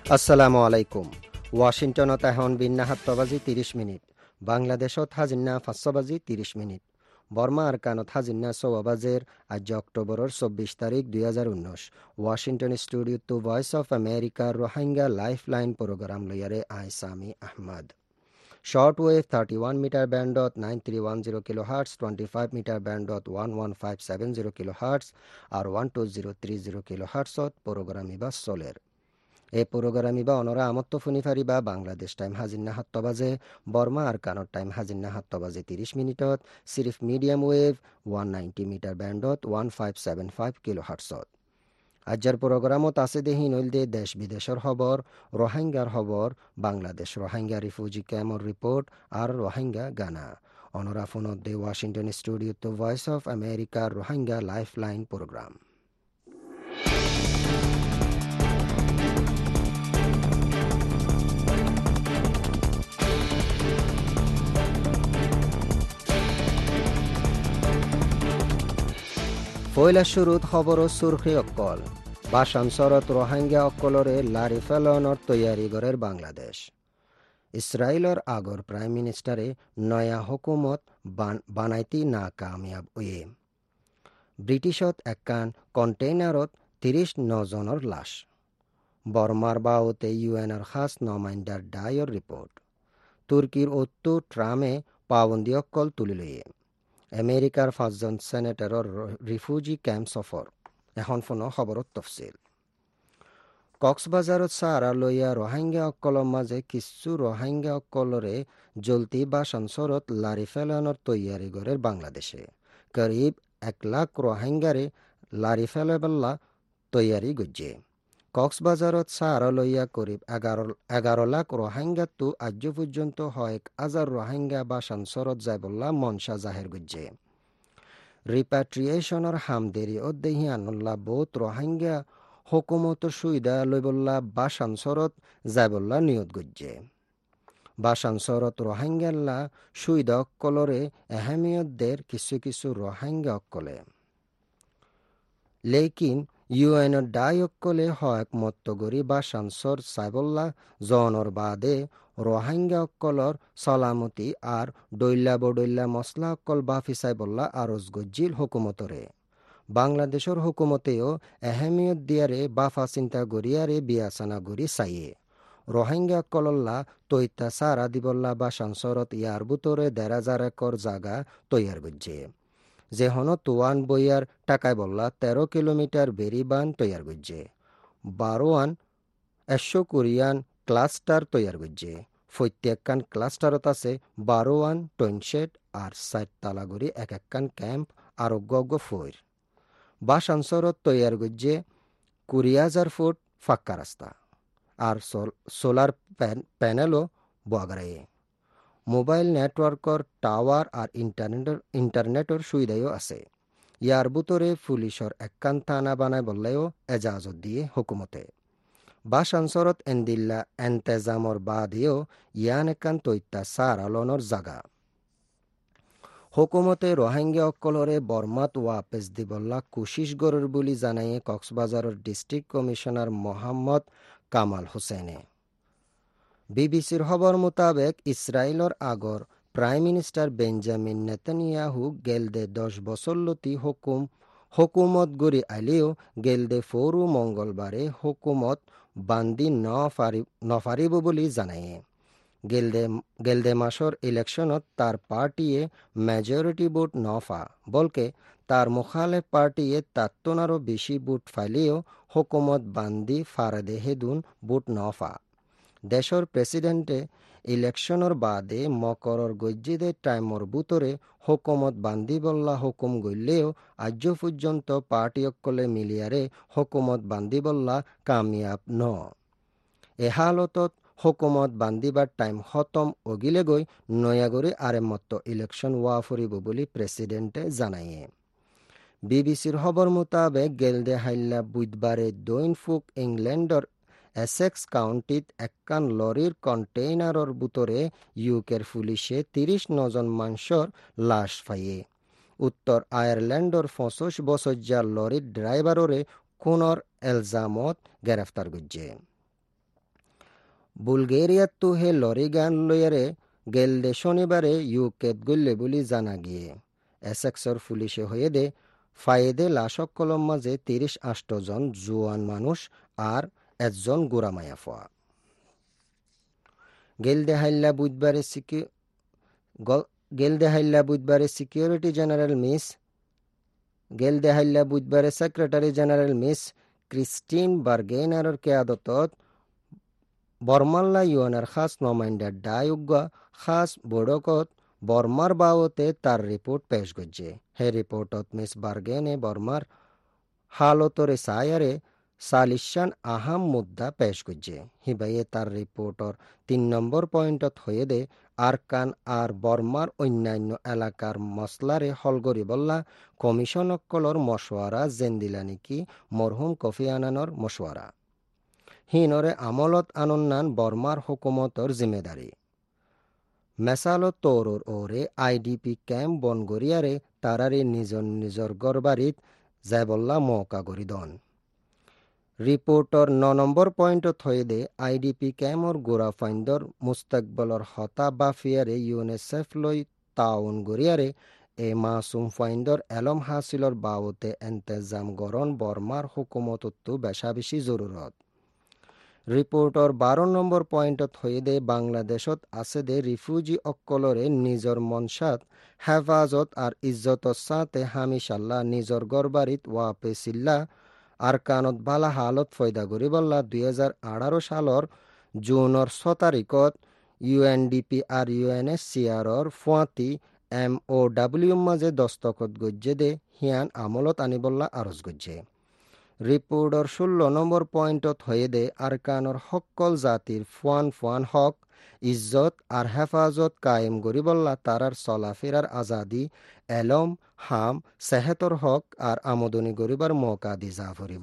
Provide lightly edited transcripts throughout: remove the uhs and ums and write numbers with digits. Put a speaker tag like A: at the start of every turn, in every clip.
A: আসসালামু আলাইকুম। ওয়াশিংটনত এখন বিন্না 7 বাজি 30 মিনিট। বাংলাদেশত হাজিন্না 5 বাজি 30 মিনিট। বর্মা আরকানত হাজিন্না 6 বাজের আজ অক্টোবরের 24 তারিখ 2019। Washington studio to voice of আমেরিকার রোহিঙ্গা লাইফলাইন প্রোগ্রাম লইয়ারে আই Sami Ahmad. Short wave 31 metre ব্যান্ডত 9310 কিলোহার্টজ, 25 মিটার ব্যান্ডত 11570 কিলোহার্টজ আর 12030 কিলোহার্টজত প্রোগ্রাম ইবা চলের। এই প্রোগ্রাম ইবা অনরা আমত্ত ফুনি ফারিবা বাংলাদেশ টাইম হাজিন্না 7 বাজে, বর্মা আর কানত টাইম হাজিন্না 7 বাজে 30 মিনিটত, সিরিফ মিডিয়াম ওয়েভ 190 মিটার ব্যান্ডত 1575 কিলোহার্টজত। আজ্জার প্রোগ্রামত আছে দেহি নইলদে দেশ বিদেশের খবর, রোহিঙ্গার খবর, বাংলাদেশ রোহিঙ্গা রিফিউজি ক্যাম্পর রিপোর্ট আর রোহিঙ্গা গানা। অনরা ফোনত দে Washington studio to voice of আমেরিকার রোহিঙ্গা লাইফলাইন প্রোগ্রাম। পয়লা শুরুত খবর ও সুরখি অক্কল। বাসানসরত রোহিঙ্গা অক্কলরে লারি ফেলনের তৈয়ারি গড়ের বাংলাদেশ। ইসরায়েলের আগর প্রাইম মিনিস্টারে নয়া হুকুমত বানাইতি না কামিয়াব উয়ে। ব্রিটিশত একখান কন্টেইনারত 39 জনের লাশ। বর্মার বাওতে ইউএনের খাস নমাইন্ডার ডায়র রিপোর্ট। তুর্কির অত্তু ট্রামে পাবন্দি অক্কল তুলি লইয়ে। আমেরিকার 5 জন সেনেটরের রিফিউজি ক্যাম্প সফর। এখন ফোন খবরত তফসিল। কক্সবাজারত সাহারা লইয়া রোহিঙ্গা অক্কলর মাঝে কিছু রোহিঙ্গা অক্কলরে জলতি বা সংসরত লারি ফেলানোর তৈয়ারি গড়ের বাংলাদেশে। করিব 1 লাখ রোহিঙ্গারে লারি ফেলাবেল্লা তৈয়ারি গজ্জে। কক্সবাজারত সাহারা লইয়া করিব 11 লাখ রোহিঙ্গা তো আজ পর্যন্ত 1,000 রোহিঙ্গা বা সংসরত যাইবল্লা মনসা জাহের গজ্জে। রিপ্যাট্রিয়েশনের হামদেরি অদ্দেহি আনুল্লাহ বহুত রোহিঙ্গা হুকুমতর সুবিধা লইবল্লা বা সানসরত যাইবল্লা নিয়ত গজ্জে। বা সানসরত রোহিঙ্গাল্লা সুবিধা অক্কলরে এহেমিয়তদের কিছু কিছু রোহিঙ্গা অক্কলে। লেকিন ইউএনের ডাই অক্কলে হক মত্তগরি বা সানসর সাইবল্লা জনর বাদে রোহিঙ্গা অক্কলর সালামতি আর ডৈল্লা বডৈল্লা মসলা অক্কল বা ফিসাইবল্লা আরজ গজ্জিল হুকুমতরে। বাংলাদেশের হুকুমতেও এহেমিয়ত দিয়ারে বাফা চিন্তা গরিয়ারে বিয়াসানা গরি চাইয়ে। রোহিঙ্গা অক্কলল্লা তৈতা সারা দিবল্লা বা সানসরত ইয়ার বুতরে 1,500 একর জাগা তৈয়ার গজ্জে। যে হন তোয়ান বইয়ার টাকায় বললা 13 কিলোমিটার বেরিবান তৈয়ার গজ্জে। 12 100 কোরিয়ান ক্লাস্টার তৈয়ার গজ্জে। প্রত্যেকখান ক্লাস্টারত আছে 12 টইনশেড আর 60 তালাগরি এক একখান ক্যাম্প আর অজ্ঞ ফইর। বাসানসরত তৈয়ার গজ্জে 20,000 ফুট ফাক্কা রাস্তা আর সোলার প্যানেলও বগরায়ে। মোবাইল নেটওয়ার্কর টাওয়ার আর ইন্টারনেটের সুবিধাও আছে। ইয়ার বুতরে পুলিশর একখান থানা বানায় বললেও এজাজত দিয়ে হুকুমতে। বাসানসরত এন্দিল্লা এন্তেজামর বাদেও ইয়ান একখান তৈতা সার আলনের জাগা। হুকুমতে রোহিঙ্গা অক্কলরে বর্মাত ওয়াপেস দিবল্লা কোশিশ গরর বলি জানাইয়ে কক্সবাজারের ডিস্ট্রিক্ট কমিশনার মোহাম্মদ কামাল হোসেনে। বিবিসির খবর মোতাবেক ইসরায়েলের আগর প্রাইম মিনিস্টার বেঞ্জামিন নেতানিয়াহু গেলদে 10 বছর লতি হুকুমত গড়ি আইলেও গেলদে ফোরু মঙ্গলবারে হুকুমত বান্দি নফারিব বলি জানায়ে। গেলদে মাসর ইলেকশনত তার পার্টিয়ে মেজরিটি ভোট নফা বলকে তার মুখালেফ পার্টিয়ে তাত্তনারও বেশি ভোট ফাইলেও হুকুমত বান্দি ফারাদে হেদুন ভোট নফা। দেশর প্রেসিডেন্টে ইলেকশনের বাদে মকরর গজ্জিদের টাইমর বুতরে হুকুমত বান্দিবল্লা হুকুম গইলেও আজ পর্যন্ত পার্টি অক্কলে মিলিয়ারে হুকুমত বান্দিবল্লা কামিয়াব ন। এ হালতত হুকুমত বান্দিবার টাইম খতম অগিলে গই নয়াগরি আরেমত্ত ইলেকশন ওয়া ফুরিব বলি প্রেসিডেন্টে জানাইয়ে। বিবিসির খবর মোতাবেক গেলদে হাইল্লা বুধবারে দৈন ফুক ইংল্যান্ডর এসেক্স কাউন্টিত একখান লরির কন্টেইনারর বুতরে ইউকের পুলিশে 39 জন মানুষের লাশ পাইয়ে। উত্তর আয়ারল্যান্ডর 25 বছর লরির ড্রাইভাররে খুনের এলজামত গ্রেফতার গজ্জে। বুলগেরিয়াতো হে লরিগান লয়ারে গেলদে শনিবারে ইউকেত গল্লে বলি জানা গিয়ে এসেক্সর পুলিশে হয়ে দে ফায়েদে লাশক কলম মাঝে 38 জন জুয়ান মানুষ আর একজন গোড়ামায়া ফোয়া গেলদে হাইল্লা বুধবারে সিকিউরিটি জেনারেল মিস গেলদে হাইল্লা বুধবারে সেক্রেটারি জেনারেল মিস ক্রিস্টিন বার্গেনারের কেয়াদতত বর্মাল্লা ইউএনের খাস নমাইন্ডার ডায়ুগা খাস বড়কত বর্মার বাবতে তার রিপোর্ট পেশ করছে হে রিপোর্টত মিস বার্গেনে বর্মার হালতরে সায়ারে সালিশান আহাম মুদ্দা পেশ করছে হিবাইয়ে তার রিপোর্টর 3 নম্বর পয়েন্টত হয়ে দে আরকান আর বর্মার অন্যান্য এলাকার মসলারে হলগরি বল্লা কমিশন অক্কলর মশওয়ারা জেন্দিলা নিকি মরহুম কফি আনানোর মশওয়ারা হিনরে আমলত আনন্নান বর্মার হুকুমতর জিম্মেদারি মেসালত তৌরর ওরে আইডিপি ক্যাম্প বনগরিয়ারে তারারে নিজর গরবারিত জায়বল্লা মৌকা গরিদন রিপোর্টর 9 নম্বর পয়েন্টত হয়ে দে আইডিপি ক্যাম্পর গোড়া ফাইন্দর মুস্তাকবলর হতা বা ফিয়ারে ইউনেসেফ লই তাউন গরিয়ারে এ মাসুম ফাইন্দর এলম হাসিলর বাবতে এন্তেজাম গরণ বর্মার হুকুমতত্তু বেশা বেশি জরুরত রিপোর্টর 12 নম্বর পয়েন্টত হয়ে দে বাংলাদেশত আছে দে রিফিউজি অক্কলরে নিজর মনসাত হেফাজত আর ইজ্জতর সাথে হামিশাল্লাহ নিজর গরবারিত ওয়াপেসিল্লা আর কানত বালা হালত ফয়দা করি বল্লা 2018 সালর জুনের 6 তারিখত ইউএনডিপি আর ইউএনএসসিআরর ফুয়াতি MOW মাঝে দস্তখত গজ্জে দে হিয়ান আমলত আনিবল্লা আরজ গজ্জে রিপোর্টর 16 নম্বর পয়েন্টত হয়ে দে আরকানর হক্কল জাতির ফুয়ান হক ইজ্জত আর হেফাজত কায়েম গরিবল্লা তারার চলাফেরার আজাদি এলম হাম সেহেতর হক আর আমদনি গরিবার মৌকা দি যা ফুরিব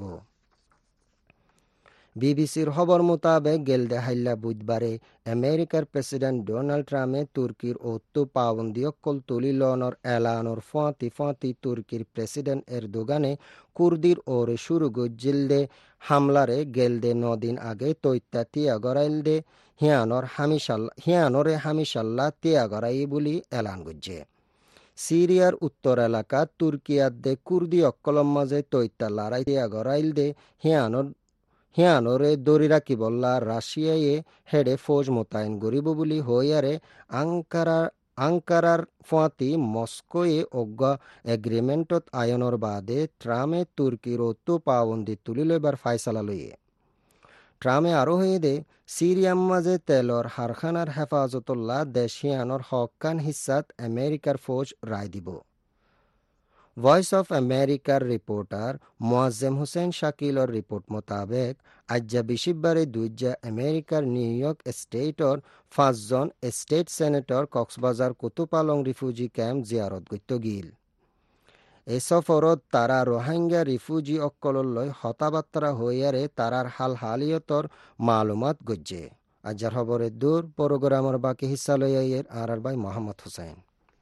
A: বিবিসির খবর মোতাবেক গেলদে হাইল্লা বুধবারে আমেরিকার প্রেসিডেন্ট ডোনাল্ড ট্রাম্পে তুর্কির ওত্তু পাবন্দি অক্কল তুলি লনর এলানর ফাঁতি তুর্কির প্রেসিডেন্ট এরদোগানে কুর্দির ওরে শুরু গজ্জিলদে হামলারে গেলদে নদিন আগে তৈত্যা তিয়া গড়াইলদে হিয়ানরে হামিশাল্লা তিয়া গড়াই বলি এলান গজ্জে সিরিয়ার উত্তর এলাকা তুর্কিয়াদে কুর্দি অক্কলম মাঝে তৈত্যা লড়াই তিয়া গড়াইলদে হিয়ানরে দরি রাখি বল্লা রাশিয়ায় হেডে ফৌজ মোতায়েন গরিব বলি হইয়ারে আঙ্কারার ফাঁতি মস্কোয়ে অজ্ঞা এগ্রিমেন্টত আয়নর বাদে ট্রামে তুর্কির ওত্তু পাবন্দি তুলি লইবার ফাইসালা লইয়ে ট্রামে আরো হয়ে দে সিরিয়াম মাঝে তেলর হারখানার হেফাজতুল্লাহ দেশ হিয়ানর হকান হিসাত আমেরিকার ফৌজ রায় দিব ভয়েস অফ আমেরিকার রিপোর্টার মোয়াজ্জেম হোসেন শাকিলর রিপোর্ট মোতাবেক আজ্জা বিশিববারে দুইজা আমেরিকার নিউ ইয়র্ক স্টেটর 5 জন state senator Cox's Bazar Kutupalong refugee camp জিয়ারত গত্য গিল এ সফরত তারা রোহিঙ্গা রিফিউজি অক্কললৈ হতাবাত্রা হইয়ারে তারার হালিয়তর মালুমাত গজ্জে আজ্জার খবরের দূর প্রোগ্রামের বাকি হিস্সা লইয়ের আর ভাই Mohammad Hossain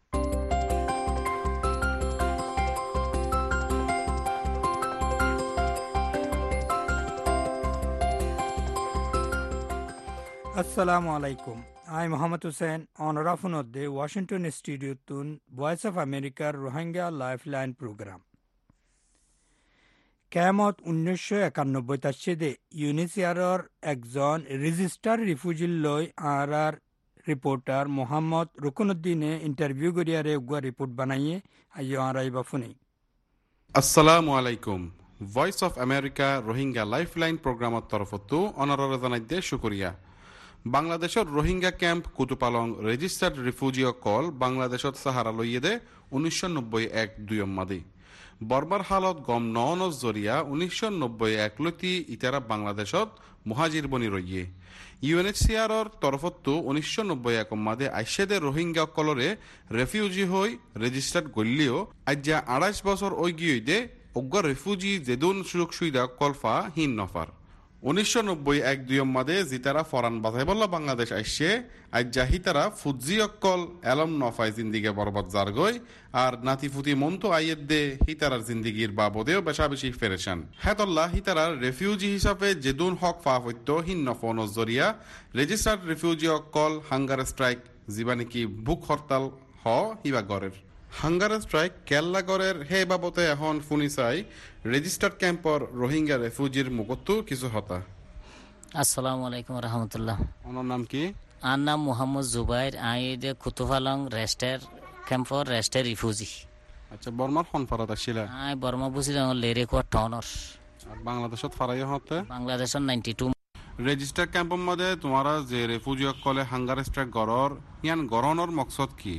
B: Assalamu alaikum. I'm Muhammad Hussein on Rafunodde, Washington Studio Tun, Voice of America Rohingya Lifeline Program. কেয়ামত 1991 তাসেদে ইউনিসিয়ারর একজন রেজিস্টার রিফিউজি লই আর রিপোর্টার মোহাম্মদ রুকনুদ্দিনে ইন্টারভিউ করিয়ারে উগা রিপোর্ট বানাইয়ে আইয় আরাইবা ফুনি
C: আসসালামু আলাইকুম voice of America Rohingya lifeline প্রোগ্রামত তরফতো অনাররে জানাইতে শুকরিয়া বাংলাদেশত Rohingya camp Kutupalong registered refugee কল বাংলাদেশত সাহারা লইয়ে 1991 মাদি বর্মার হালত গম ননজ জরিয়া 1991 লতি ইতারা বাংলাদেশত মুহাজির বনি রইয়ে ইউএনএইচসিআরর তরফতো 1991 মাদে আইসেদে রোহিঙ্গা কলরে রেফিউজি হই রেজিস্টার্ড গল্লিও আজ্জা 28 বছর ওই গিয়ে অজ্ঞ রেফিউজি যেদুন সুযোগ সুবিধা কলফা হিন নফার 1991 মাদে জিতারা ফরান বাজাই বললা বাংলাদেশ আইসে আজ্জা হিতারা ফুজি অক্কল এলম নফাই জিন্দিগে বরবাদ জারগই আর নাতিফুতি মন্তু আইয়ের দে হিতারার জিন্দিগির বাবদেও বেশা বেশি ফেরেশান হেতল্লা হিতারার রেফিউজি হিসাবে যেদুন হক ফাহত্য হিন নফন জরিয়া রেজিস্টার্ড রেফিউজি অক্কল হাঙ্গার স্ট্রাইক জীবানিকি ভুক হরতাল হ হিবা গড়ের হাঙ্গার স্ট্রাইক কেল্লা গড়ের হে বাবতে এখন ফুনি চাই রেজিস্টার্ড ক্যাম্পর রোহিঙ্গা রেফিউজির মুকত্তু কিছু হতা।
D: আসসালামু আলাইকুম রহমতুল্লাহ।
C: ওনার নাম কি?
D: আর নাম মোহাম্মদ জুবাইর। আই দে কুতুফালং রেস্টের ক্যাম্পর রেস্টের রিফিউজি।
C: আচ্ছা বর্মার ফোন ফারাত আসছিল?
D: আই বর্মা বুঝিলাম লেরে কোয়া টনর।
C: আর বাংলাদেশত ফারাই হতে?
D: বাংলাদেশত 92
C: রেজিস্টার ক্যাম্পর মধ্যে তোমারা যে রেফিউজি কলে হাঙ্গার স্ট্রাইক গড়র ইয়ান গড়নর মকসদ কি?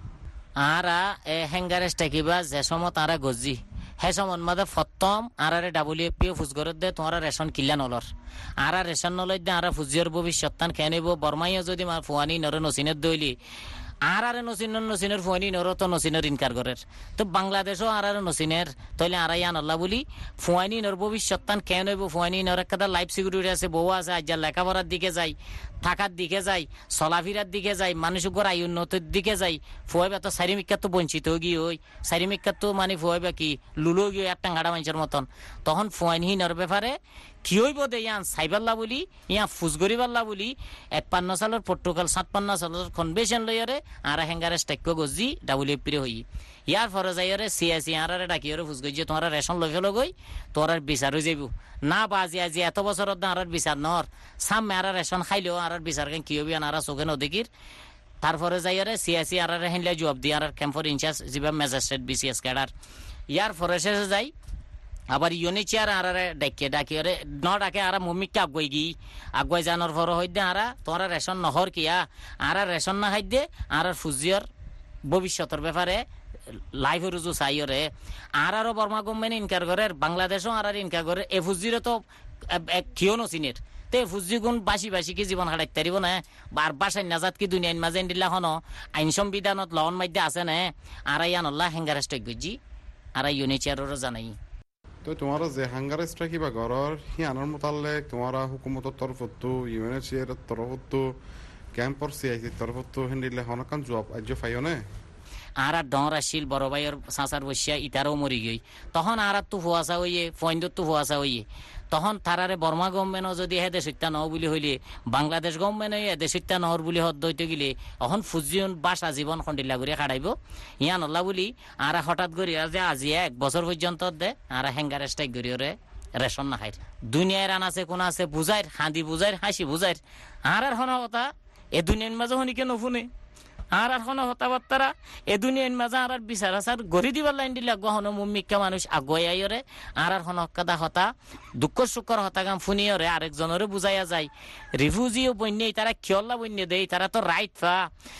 D: আরা এ হ্যাঙ্গার স্ট্রাইকিবা যে সময় তারা গজি হে সময় মধ্যে প্রথম আরারে WFP ফুজগরত দে তোমারা রেশন কিল্লা নলর আরা রেশন নলই দে আরা ফুজিয়র ভবিষ্যৎ তান খেনিব বর্মাইও যদি মা ফুয়ানি নরে নসিনের দইলি আরারে নসিনের ফুয়ানি নর তো নসিনের ইনকার করের তো বাংলাদেশও আরারে নসিনের তইলে আরাইয়ান আল্লাহ বলি ফুয়ানি নর ভবিষ্যৎ তান কেন হইব ফুয়ানি নর একটা লাইফ সিকিউরিটি আছে বউ আছে আজ লেখাপড়ার দিকে যাই থাকার দিকে যাই চলাফিরার দিকে যাই মানুষের আয় উন্নতির দিকে যাই ফুয়াইবা তো শারীরিক তো বঞ্চিত গিয়ে ওই শারীরিক তো মানে ফুয়াইবা কি লুলো গিয়ে একটা গাড়া মানুষের মতন তখন ফুয়াইনহীনর ব্যাপারে কি হইব দে ইয়ান সাইবাল্লা বলি ইয়া ফুজগরিবাল্লা বলি 51 সালের পর্তুগাল 57 সালের কনভেনশন লইয়ারে আর হ্যাঙ্গারে স্ট্রাইক গজি WFP রে হই ইয়ার ফরে যাইরে সিএসি আরারে ডাকিরে ফুজগই যে তোমার রেশন লই ফেলো গই তোর বিচার হই যাইব না বাজি আজি এত বছরত না আর বিচার নর সামনে আর রেশন খাইলেও আর বিচার কেন কি হবি আর চোখে নদেকির তারপরে যাইরে সিএসি আরারে হেনলে জবাব দি আর ক্যাম্পর ইনচার্জ জিবা ম্যাজিস্ট্রেট BCS ক্যাডার ইয়ার ফরে শেষে যাই আবার ইউনিচিয়ার আরারে ডাকিরে ন ডাকে আর মমিককে আগুয়াই জানোর ফর হইদে আরা তোরা রেশন নহর কিয়া আর রেশন না খাইদে আর ফুজিয়র ভবিষ্যতের ব্যাপারে লাইফ রুজু চাইরে আরো বর্মা গভর্নমেন্ট ইনকার করে বাংলাদেশও আর ইনকার করে এ ফুজিরে তো কিয় নচিনের তে ফুজি গুণ বাসি কি জীবন হারাইতে পারিব না আর বাসায় নাজাত কি দুনিয়ার মাঝে দিলা হনো আইন সংবিধানত লন মাধ্যে আছে না আর ইয়ানল্লাহ হেঙ্গার স্ট্রাইক গজি আর ইউনিচিয়ারও জানাই
C: তো তোমার যে হাঙ্গার স্ট্রাইক বা গড়র হি আনার মোতালেক তোমার হুকুমতের তরফত UNHCR এর তরফত ক্যাম্পর CIC তরফত হেন্ডিলে হনকান জব আজ ফাইও না
D: আর ডর আসিল বড় ভাইয়ের সাঁচার বসিয়া ইটারও মরি গই তখন আর তো ফুয়াশা হইয়ে ফইন্দর তো ফুয়াশা হইয়ে তখন তারারে বর্মা গভর্নমেন্টও যদি হে দেশিত্যা নহ বুলি হইলে বাংলাদেশ গভর্নমেন্ট এ দেশিত্যা নহর বুলি হত দইতে গেলে এখন ফুজিয়ন বাসা জীবন খন্ডিলা করে খাড়াইব ইয়া নল্লা বুলি আর হঠাৎ করি যে আজি 1 বছর পর্যন্ত দে আর হ্যাঙ্গার স্ট্রাইক করিওরে রেশন না খাই দুনিয়ায় রান আছে কোন আছে বুঝাই হাঁদি বুঝাই হাসি বুঝাই আর হন কথা এ দুনিয়ার মাঝে হনিকে নফুনে আর কোনো হতাবার্তারা এ দুনিয়ার মাঝে আর বিচার আসার গড়ি দিবার লাইন দিলে গহন মুমিকা মানুষ আগুয়াই আইরে আর হনকাদা হতা দুঃখ সুখর হতাগাম ফুনিয়রে আরেকজনরে বুঝাইয়া যায় রিফিউজিও বন্যে তারা কিয়ল্লা বন্যে দেয় তারা তো রাইট পা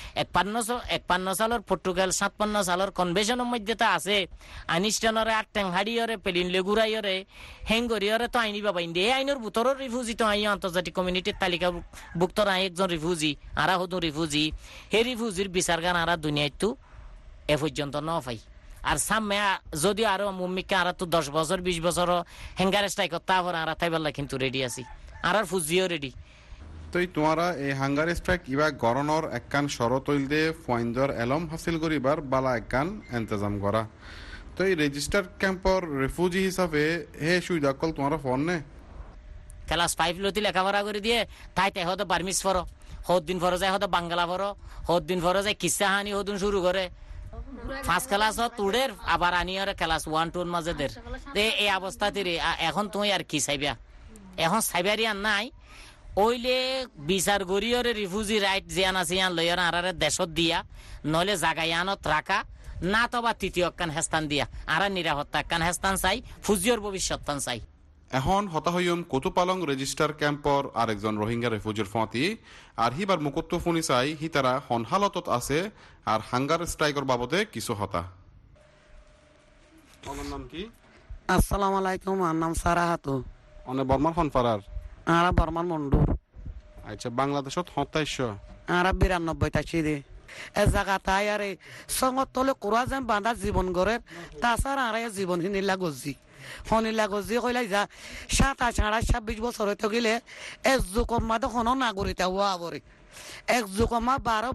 D: 51 সালের পর্তুগাল 57 সালের কনভেনশনের মধ্যে তা আছে আনিস্টানরে আর টেংহাড়িয়রে পেলিন লেগুরাইয়রে হেঙ্গরিয়রে তো আইনি বাবা ইন্ডিয়া এই আইনের ভিতরের রিফিউজি তো আই আন্তর্জাতিক কমিউনিটির তালিকাভুক্ত একজন রিফিউজি আর হতো রিফিউজি হে রিফিউজি বিচার গান আর দুনিয়ায় তো এ পর্যন্ত ন পাই আর সামনে যদি আরো মুম্মিকে আর তো 10 বছর 20 বছর হ্যাঙ্গার স্ট্রাইক তারপর আর তাইবাল্লা কিন্তু রেডি আছি আর ফুজিও রেডি
C: তো তোমারা এই হাঙ্গার স্ট্রাইক ইবা গরনর একখান শরত হইল দে ফয়েন্দর এলম হাসিল করিবার বালা একখান ইন্তজাম করা তো এই রেজিস্টার ক্যাম্পর রেফিউজি হিসাবে হে সুবিধা কল তোমার ফোন নে
D: ক্লাস 5 লতি লেখাপড়া করে দিয়ে তাই তাই হয়তো বার্মিস ফরো হত দিন ফরো যায় হয়তো বাংলা ফরো হত দিন ফরো যায় কিসা হানি হতুন শুরু করে 5 ক্লাস তুড়ের আবার আনিয়রে ক্লাস 1 2 মাঝে দের এই অবস্থা তিরে এখন তুমি আর কি চাইবা এখন সাইবারিয়ান নাই ওইলে বিচার গরিয়রে রিফিউজি রাইট জিয়ান আছে ইয়ান লইয়ার আরারে দেশত দিয়া নলে জাগায়ানত রাখা না তো বা তৃতীয় কান হেস্তান দিয়া আর নিরাপত্তা কান হেস্তান চাই ফুজিয়র ভবিষ্যৎ চাই
C: এখন হতাহয়ুম কুতুপালং রেজিস্টার ক্যাম্পর আরেকজন রোহিঙ্গা রেফিউজির ফতি আর হিবার মুকুত্ত ফুনি চাই হি তারা হন হালতত আছে আর হাঙ্গার স্ট্রাইকর বাবদে কিছু হতা ওনার নাম কি?
E: আসসালামু আলাইকুম আমার নাম সারাহাতু
C: অনে বর্মান হন ফারার
E: আর বর্মান মন্ডু
C: আচ্ছা বাংলাদেশত 27
E: আর 92 তাছি দে এ জায়গা তাই আরে সঙ্গত তলে কুরা যেন বাঁধা জীবন গড়ে তাছাড়া আর জীবন হিনিলা গজি হনিলা গজি কইলাই যা 27-28 বছর হইতে গেলে এক যুগম মাদে হনো নাগরিকতা হওয়া পরে এক যুগমা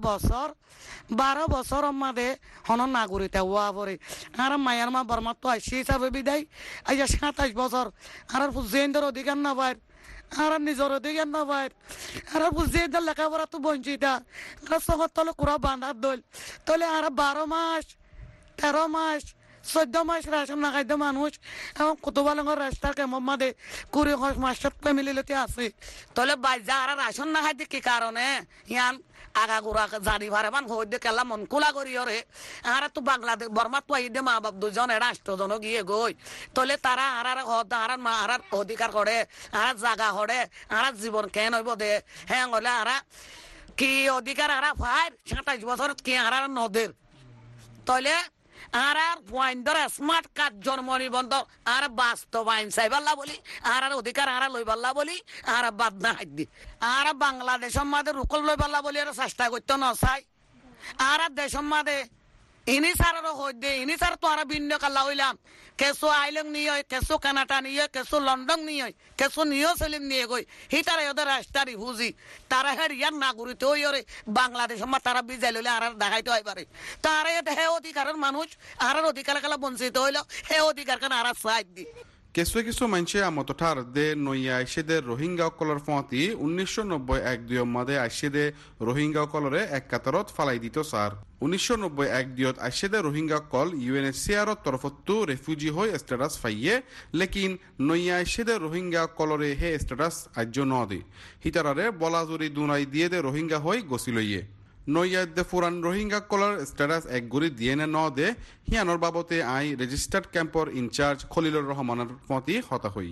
E: 12 বছর মাদে হনো নাগরিকতা হওয়া পরে আর মায়ার মা বর্মা তো আসি হিসাবে বিদায় আজ 27 বছর আর জেন্ডার অধিকার না পায় আর নিজের অধিকার না পায় আর জেন্ডার লেখাপড়া তো বঞ্চিতা আর সহর তলে কুড়া বাঁধার দল তলে আর 12 মাস 13 মাস 14 মাস রেশন না খাইতে মানুষ এবং কতবালঙ্গর রাস্তার কেমন মাদে 20 মাস ফ্যামিলিতে আছে তাহলে বাইজা আর রেশন না খাইতে কি কারণে ইয়ান আগা গুড়া জানি ভারে মান হই দে কেলা মন কুলা করি ওরে আর তো বাংলাদেশ বর্মা তো আইদে মা বাপ দুজনে রাষ্ট্রজন গিয়ে গই তাহলে তারা আর হদ আর মা আর অধিকার করে আর জায়গা হরে আর জীবন কেন হইব দে হ্যাঁ হলে আর কি অধিকার আর ভাই 27 বছর কি আর নদের তাহলে আর পয়েন্টর স্মার্ট কার্ড জন্ম নিবন্ধন আর বাস্তবায়ন চাইবাল্লা বলি আর অধিকার আর লইবাল্লা বলি আর বাদ না হাইদি আর বাংলাদেশের মাঝে রুকল লইবাল্লা বলি আর চেষ্টা করতে নচাই আর দেশের মাঝে ইনি সারেরও হইদে ইনি সার তো আর ভিন্ন কাল্লা হইলাম কেসো আইলং নিয়ে কেসো কানাডা নিয়ে কেসো লন্ডন নিয়ে কেসো নিউজিল্যান্ড নিয়ে গই হিতারে ওদের রাস্তারি হুজি তারা হের ইয়ার নাগরিক ওই ওরে বাংলাদেশের মা তারা বিজাই লইলে আর দেখাইতে হয় পারে তারা হে অধিকারের মানুষ আর অধিকার খেলা বঞ্চিত হইল হে অধিকার কেন আর সাইড দি
C: কিছু মানুষে আমতঠার দে নইয়া আইসেদে রোহিঙ্গা কলর ফতি 1991 মাদে আইসেদে রোহিঙ্গা কলরে এক কাতারত ফালাই দিত স্যার 1991 আইসেদে রোহিঙ্গা কল ইউএনএচসিআর তরফতো রেফিউজি হয়ে স্ট্যাটাস ফাইয়ে লেকিন নইয়া আইসেদে রোহিঙ্গা কলরে হে স্ট্যাটাস আজ্য নদে হিতারারে বলাজুরি দুনাই দিয়ে দে রোহিঙ্গা হয়ে গছিলইয়ে নইয়াদে ফুরান রোহিঙ্গা কলার স্ট্যাটাস এক গুড়ি দিয়ে ন দে হিয়ানোর বাবতে আই রেজিস্টার্ড ক্যাম্পর ইনচার্জ খলিলুর রহমানের মতি হতা হই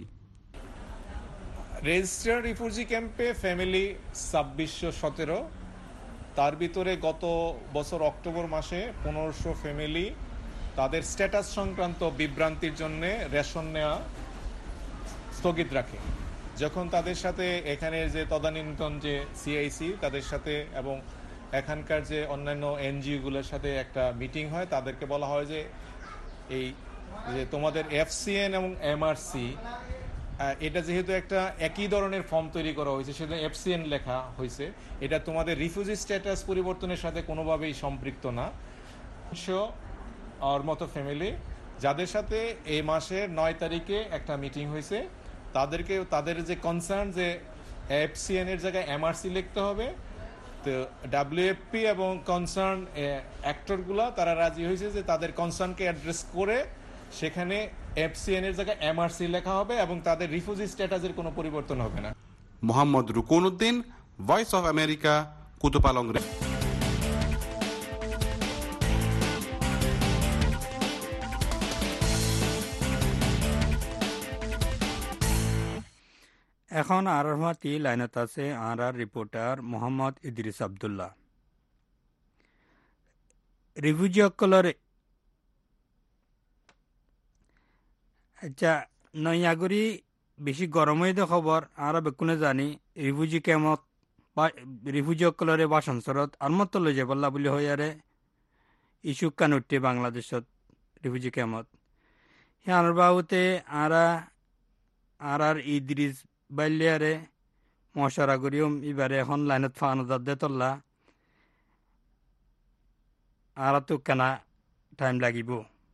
F: রেজিস্টার্ড রিফিউজি ক্যাম্পে ফ্যামিলি 2617 তার ভিতরে গত বছর অক্টোবর মাসে 1500 ফ্যামিলি তাদের স্ট্যাটাস সংক্রান্ত বিভ্রান্তির জন্য রেশন নেওয়া স্থগিত রাখে যখন তাদের সাথে এখানে যে তদানীন্তন যে সিআইসি তাদের সাথে এবং এখানকার যে অন্যান্য এনজিওগুলোর সাথে একটা মিটিং হয় তাদেরকে বলা হয় যে এই যে তোমাদের এফসিএন এবং এমআরসি এটা যেহেতু একটা একই ধরনের ফর্ম তৈরি করা হয়েছে সেটা এফসিএন লেখা হয়েছে এটা তোমাদের রিফিউজি স্ট্যাটাস পরিবর্তনের সাথে কোনোভাবেই সম্পৃক্ত না আর মতো ফ্যামিলি যাদের সাথে এই মাসের 9 তারিখে একটা মিটিং হয়েছে তাদেরকে তাদের যে কনসার্ন যে এফসিএন এর জায়গায় এমআরসি লিখতে হবে তো ডাব্লিউএফপি এবং কনসার্ন অ্যাক্টরগুলো তারা রাজি হয়েছে যে তাদের কনসার্নকে অ্যাড্রেস করে সেখানে এফসিএন এর জায়গায় এমআরসি লেখা হবে এবং তাদের রিফিউজি স্ট্যাটাসের কোনো পরিবর্তন হবে না
C: Mohammad Rukonuddin voice of America Kutupalong
B: এখন আর মাতি লাইনত আছে আর রিপোর্টার মোহাম্মদ ইদ্রিস আব্দুল্লাহ রিফিউজি সকলের আচ্ছা নয়াগুড়ি বেশি গরম হয়ে খবর আর বেকুনে জানি রিফিউজি কেমত রিফিউজি সকলের বাসনচরত আর মত লৈ যাবলা বুলি হয় আরে ইস্যু কান উঠে বাংলাদেশত রিফিউজি কেমত সিয়ানোর বাবুতে আর ইদ্রিস বাইলিয়ারে মশারা করিও এবারে এখন লাইনত ফানো দে তল্লা আর তো কেনা টাইম লাগিব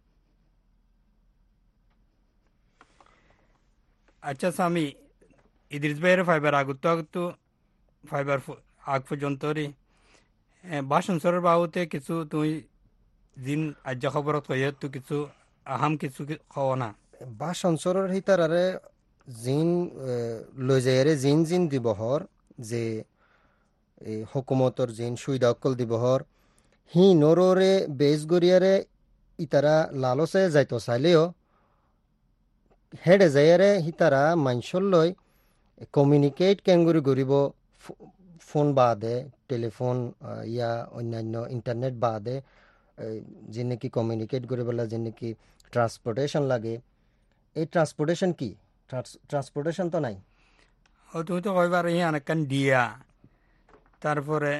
B: আচ্ছা স্বামী ইদ্রিস ভাইয়ের ফাইবার আগত ফাইবার আগ পর্যন্ত রে বাসনসরের বাবুতে কিছু তুই দিন আজ্যা খবরত হয়ে তো কিছু আহাম কিছু খাওয়া না
A: বাসনসরের হিতারারে জিন লৈ যায়ৰে জিন দিবহৰ যে হুকুমতৰ জিন সুবিধা অকল দিবহৰ হি নৰৰে বেজ গৰিয়াৰে ইতাৰা লালচে যাইতো চাইলেও হেডে যায়ৰে হিতাৰা মাঞ্চল লৈ কমিউনিকেট কেংগুৰি কৰিব ফোন বাদে টেলিফোন ইয়া অন্যান্য ইণ্টাৰনেট বাদে যে নেকি কমিউনিকেট কৰিবলৈ যে নেকি ট্রান্সপোর্টেশন লাগে এই ট্রান্সপোর্টেশন কি ট্রান্সপোর্টেশন তো নাই
B: তুমি তো কইবার ইয়ান একখান ডিয়া তারপরে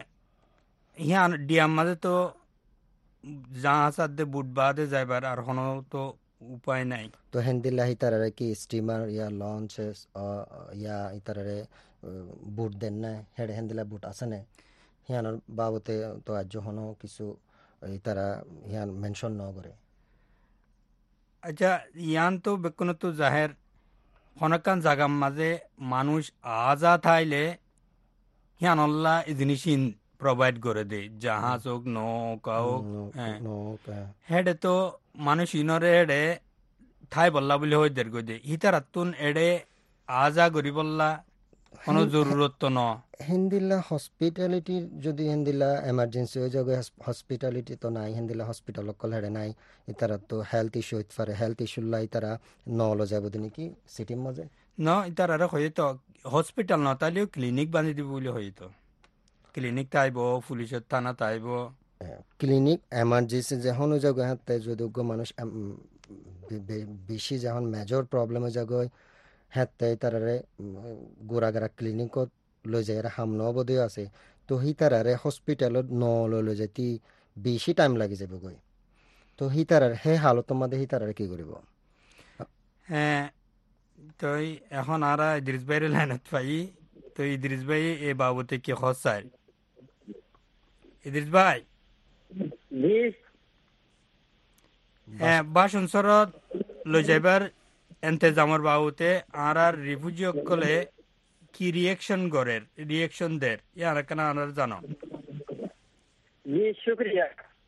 B: ইয়ান ডিয়ার মাঝে তো জাহাজ আদে বুট বাদে যাইবার আর হন তো উপায় নাই।
A: তো হেন্দিল্লা ইতারারে কি স্টিমার ইয়া লঞ্চ ইয়া ইতারারে বুট দেন না হেড হেন্দিল্লা বুট আছে না হিয়ানোর বাবতে তো আজ হনো কিছু ইতারা হিয়ান মেনশন ন করে।
B: আচ্ছা ইয়ান তো বেকুন তো জাহের হনকান জাগার মাঝে মানুষ আজা থাইলে হিয়ানল্লা এই জিনিসিন প্রোভাইড করে দেয়, জাহাজ হোক নৌকা হোক। হেডে তো মানুষ ইনরে হেডে ঠাই বললা বলে হয়ে দের গই দে হিতারাতুন এডে আজা গরি বললা কোনো জরুরত তো ন।
A: হিন্দিল্লা হসপিটালিটি যদি হিন্দিল্লা এমার্জেন্সি হয়ে যাবে হসপিটালিটি তো নাই হিন্দিল্লা হসপিটাল অকল হেডে নাই ইতারা তো হেলথ ইস্যু হইতে পারে হেলথ ইস্যুল্লা ইতারা নলো যাব দিন কি সিটির মাঝে
B: ন ইতারা হয়ে তো হসপিটাল ন তাইলেও ক্লিনিক বানিয়ে দিব বলে হয়ে তো ক্লিনিক তাইব পুলিশের থানা তাইব
A: ক্লিনিক এমার্জেন্সি যখন যাবে হাতে যদি মানুষ বেশি যখন মেজর প্রবলেম হয়ে যাবে হাতে তারারে গোড়াগাড়া ক্লিনিকত লৈ যায় হাম নবদেও আছে তো সি তারারে হসপিটালত লৈ যাইতি বেশি টাইম লাগি যাব গৈ তো সি তারার সেই হালতৰ মাঝে সি তারারে কি কৰিব।
B: হ্যাঁ তো এখন আর ইদ্রিস ভাইয়ের লাইনত পাই তো ইদ্রিস ভাই এ বাবুতে কি খসায় ইদ্রিস ভাই। হ্যাঁ বাসন সরত লৈ যাইবার এন্তেজামর বাবুতে আর রিফিউজি অকলে কি রিয়েকশন গরের রিয়েকশন দের ইয়ার কেন আর জানো।
G: জি শুক্রিয়া।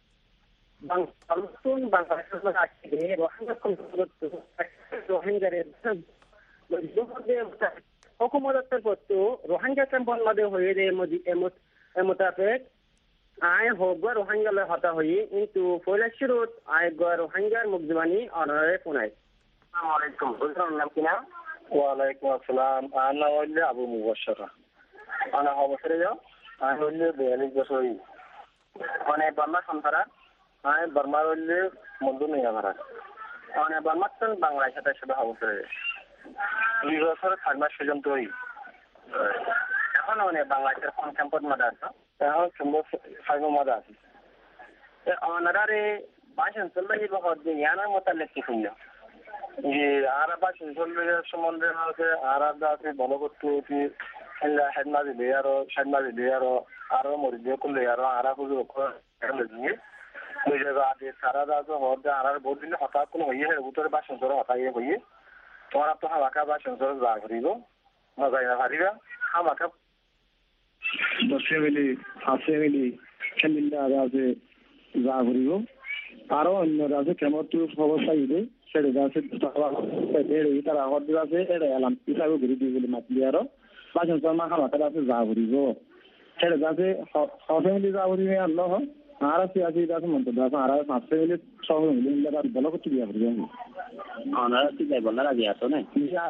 G: রোহিঙ্গা ক্যাম্পন মাঝে হয়ে মোতাবেক আয় হোক রোহিঙ্গা হতা হই কিন্তু পয়লা শুরুত আয় রোহিঙ্গার মুখজমানি অনারে পুনাই। আসসালামু আলাইকুম নাম কিনা। ওয়ালাইকুম আসসালাম আমার নাম হইলে আবু মুবাশশর আনা অবসরে যাও আমি হইলে 42 বছর মানে বার্মা সন্তারা আমি বার্মার হইলে বন্ধু নেই আমার মানে বার্মার তো বাংলায় সাথে সাথে অবসরে 2 বছর 6 মাস পর্যন্ত হই এখন মানে বাংলাদেশের কোন ক্যাম্পের মধ্যে আছে এখন সুন্দর সাইমো মধ্যে আছে অনারে ভাষণ চলবে বহুত ইয়ানার মতো লেখি শুনল যে আরা ভাষণ চলবে সম্বন্ধে আছে আরা আছে ভালো করতে হচ্ছে হেডমাজি দেয়ারও হেডমাজি দেয়ারও আরো মরিদিও করলে আরো আরা পুজো দিয়ে ওই জায়গা আগে সারা দাস হতে আরার বহুত দিন হঠাৎ কোনো হইয়ে উত্তরে ভাষণ চলে হঠাৎ হইয়ে তোমার তো হামাকা ভাষণ চলে যা করিব মজাই না পারিবা হামাকা 10 ফ্যামিলি 5 ফ্যামিলি খেলিন্দা আছে যা করিব আরো অন্যরা আছে কেমন তো অবস্থা ইবে সেটা আছে তারা হতে আছে এটা এলাম হিসাবে ঘুরে দিয়ে বলে মাতলি আরো ভাষণ চলমা হামাকা আছে যা করিব সেটা আছে ফ্যামিলি যা করিবে আল্লাহ আর আছে আছে মন্ত দাস আর 5 ফ্যামিলি সব মিলে ভালো করতে দিয়া করিব অনারা কি যাই বলার আগে আসো না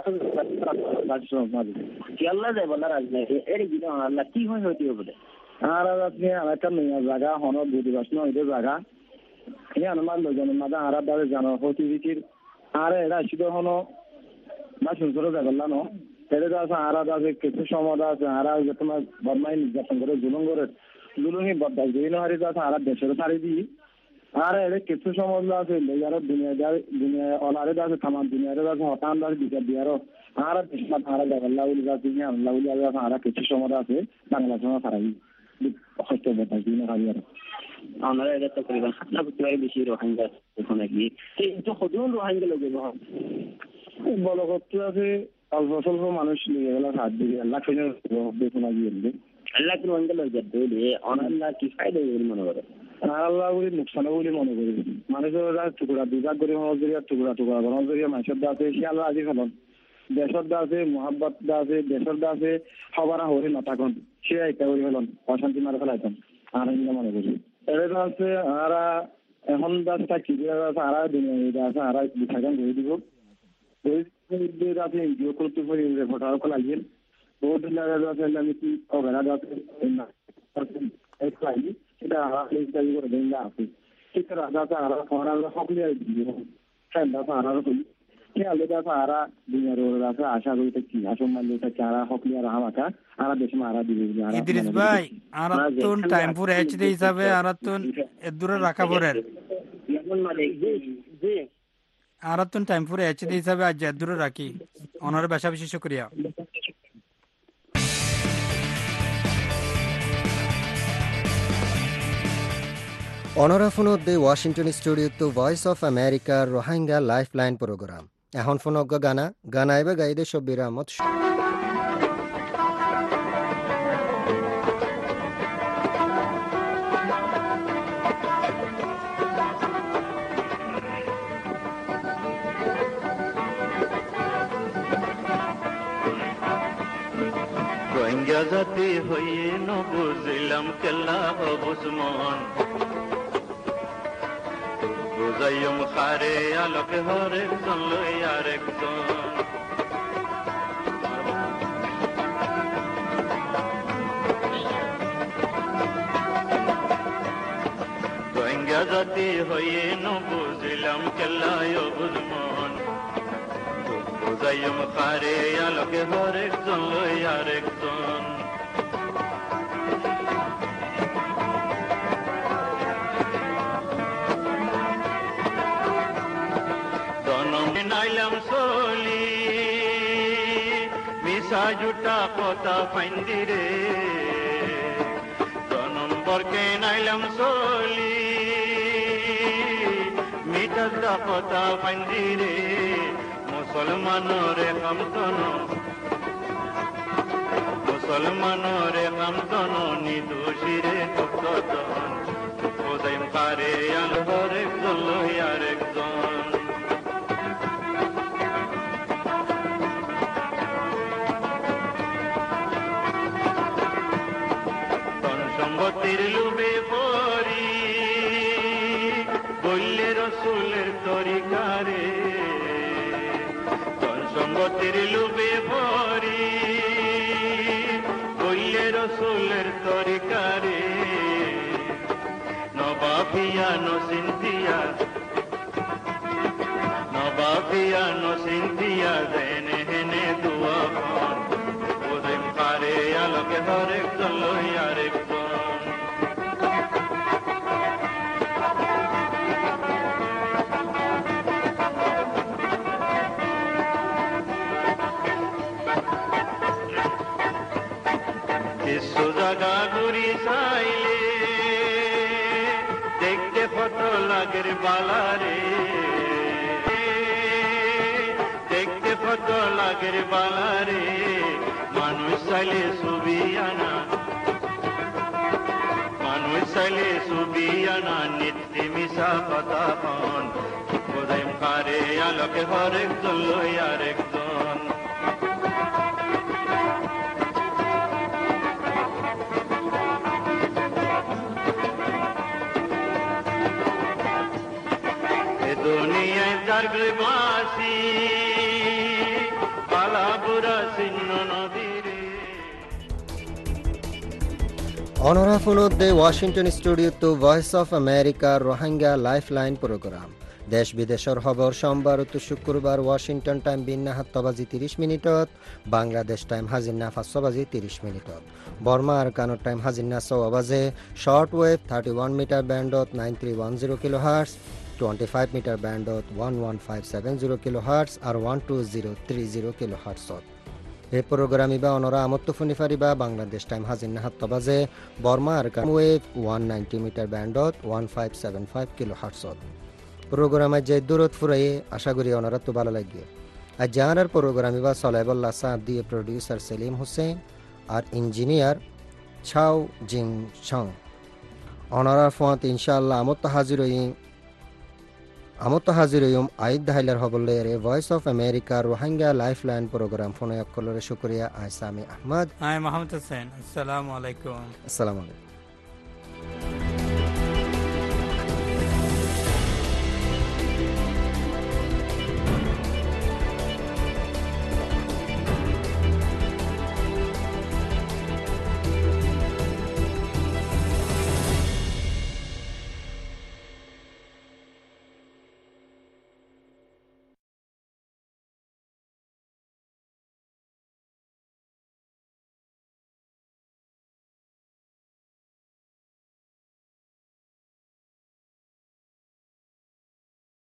G: আল্লাহ যাই বলার আগে এর কি আল্লাহ কি হয় হইতে বলে আর আপনি একটা মেয়া জায়গা হন বুঝিবাস না ওই জায়গা এই আমার লোকজনের মাঝে আর দাঁড়ে জানো হতে বিকির আর এরা শুধু হনো বা সুন্দর জায়গা না এটা আছে আর আছে কিছু সমাধা আছে আর তোমার বর্মাই নির্যাতন করে জুলুম করে জুলুমি বদাস বিভিন্ন হারি আছে আর দেশের সারি দিই আর এর কিছু সমাজ আছে আর দুনিয়া অনারে আছে তামাম দুনিয়ারে আছে হঠাৎ আর বিচার দিয়ারও আর দেশ না আর জায়গা উলি আছে আল্লাহ উলি আছে আর কিছু সমাজ আছে বাংলা সমাজ সারাই হয়তো বদাস বিভিন্ন হারি আর আমরা এটা তো পরিবার না প্রতিবারই বেশি রোহিঙ্গা ওখানে গিয়ে কিন্তু হজুন রোহিঙ্গা লোক বড় করতে আছে অল্প স্বল্প মানুষ নিয়ে গেল হাত দিয়ে আল্লাহ ফেলে বেতন গিয়ে আল্লাহ কি রোহিঙ্গা লোক যাতে অনাল্লাহ কি ফায়দা বলে মনে করে আল্লাহ বলে নুকসান বলে মনে করি মানুষের টুকরা দুজাক করে মজুরিয়া টুকরা টুকরা মজুরিয়া মানুষের দা আছে সে আল্লাহ আজি ফেলন দেশের দা আছে মহাব্বত দা আছে দেশের দা আছে সবার হরে নতাকন সে একটা করে ফেলন অশান্তি মারে ফেলাইতাম আর মনে করি এটা আছে আর এখন দাসটা কি আর দুনিয়া আছে আর বিছাগান করে দিব আছে এনজিও করতে পারি ভোটার কল আইয়েন বহুত লাগা আছে আমি কি ওভারা আছে এটা এটা এই কাজ করে দেন না আপনি ঠিক আছে আর ফোনার সকলে দিব ঠান্ডা আর কি আলাদা আর দুনিয়ার আছে আশা করি কি আসল মানলে চারা সকলে আর আমাকা আর দেশ মারা দিবে
B: ইদ্রিস ভাই আর তুন টাইম পুর এইচডি হিসাবে আর তুন এদুরে রাখা পড়েন
G: এখন মানে জি
B: আর টাইম পুরো এইচডি হিসাবে আজ দূরে রাখি অনার বেশা বেশি শুকরিয়া
A: অনরা ফোনদে ওয়াশিংটন স্টুডিও তো ভয়েস অফ আমেরিকার রোহিঙ্গা লাইফলাইন প্রোগ্রাম এখন ফোনজ্ঞ গানা গানাইবে গাইদে শব্বির আহমদ
H: রোহিঙ্গা জাতি হইয়ে নবুঝিলাম কেল্লা হবুসমন বুঝাইম খারে আলোকে হরেকজন লই আরেকজন রোহিঙ্গা জাতি হইয়ে নবুঝিলাম কেল্লা হবুসমন বুঝাইম খারে আলোকে হরেকজন লই আরেকজন নাইলাম সলি মিশা জুটা কথা ফাইন্দিরে নম্বরকে নাইলাম সলি মিটা কথা ফাইন্দিরে মুসলমানরে কামতন নিদোষীরে কতজন ওদাইম কারে আলহর একজন লই আরেকজন সম্পত্তির লুবে পরি বললে রসুলের তরিকারে সম্পত্তির লুবে পরি বললে রসুলের তরিকারে নবাফিয়া নসিন্তিয়া দেনে হেনে দুয়া পান ওদেম কারে আলোকে হরেকজন লই আরেকজন জাগা ঘুরি চাইলে দেখতে ফটো লাগের বালারে দেখতে ফটো লাগের বালারে মানুষ চাইলে ছবি আনা নিত্য মিশা কথা পান বোধাইম কারে আলোকে হরেকজন লই আরেকজন দুনিয়ায় জাগবাসী পালাবুরা সিন্ন নদীরে
A: অনরা ফোনদে ওয়াশিংটন স্টুডিও তো ভয়েস অফ আমেরিকার রোহিঙ্গা লাইফলাইন প্রোগ্রাম দেশ বিদেশের খবর সোমবার তো শুক্রবার ওয়াশিংটন টাইম বিন্না 7:30 বাংলাদেশ টাইম হাজিন্না 5:30 বর্মা আর কানোর টাইম হাজিন্না 6 শর্ট ওয়েভ 31 মিটার ব্যান্ডত 9310 কিলোহার্টজ 25 মিটার ব্যান্ডত 11570 কিলোহার্টজ আর 12030 কিলোহার্টজ এই প্রোগ্রাম ইবা অনরা আমত্ত ফোনি ফারিবা বাংলাদেশ টাইম হাজিন্না 7 বর্মা আর কান ওয়েভ 190 মিটার ব্যান্ডত 1575 কিলোহার্টজ প্রোগ্রামে যে দূরত ফুরাই আশা করি অনরা তো ভালো লাগবে আর জানার প্রোগ্রাম ইবা সলাইবুল্লাহ সাহেব দিয়ে প্রোডিউসার সেলিম হোসেন আর ইঞ্জিনিয়ার ছাও জিং ছং অনরা ফোঁত ইনশাআল্লাহ আমত হাজির হইম আইদ হাইলার হবলে রে voice of America Rohingya lifeline programme ফোনে অকলরে শুকরিয়া আইসামি আহমদ
B: আই মোহাম্মদ হোসেন আসসালামু আলাইকুম
A: আসসালামু আলাইকুম